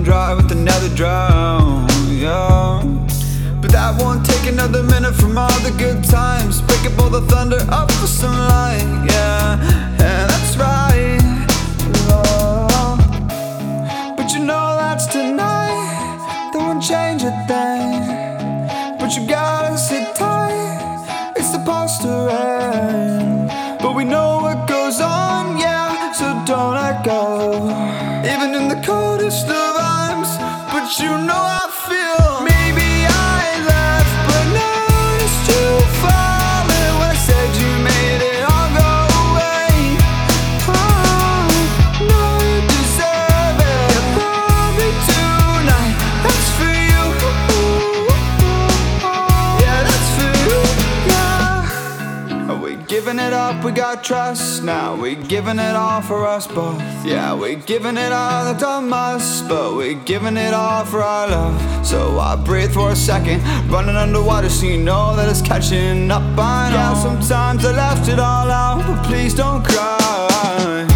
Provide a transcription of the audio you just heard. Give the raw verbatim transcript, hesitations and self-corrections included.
dry with another drown, yeah. But that won't take another minute from all the good times. Break up all the thunder up for some light, yeah. And that's right, oh. But you know that's tonight, that won't change a thing. But you gotta sit tight, it's supposed to rain. But we know what goes on, yeah, so don't let go. Even in the coldest of times, but you know I feel. Maybe I left, but noticed you falling when I said you made it all go away. Oh, no, you deserve it. Probably tonight, that's for you. Yeah, that's for you, yeah. Are we giving it up? We got trust now. We giving it all for us both. Yeah, we giving it all, that's a must. But we giving it all for our love. So I breathe for a second, running underwater so you know that it's catching up. I know, yeah, sometimes I left it all out, but please don't cry.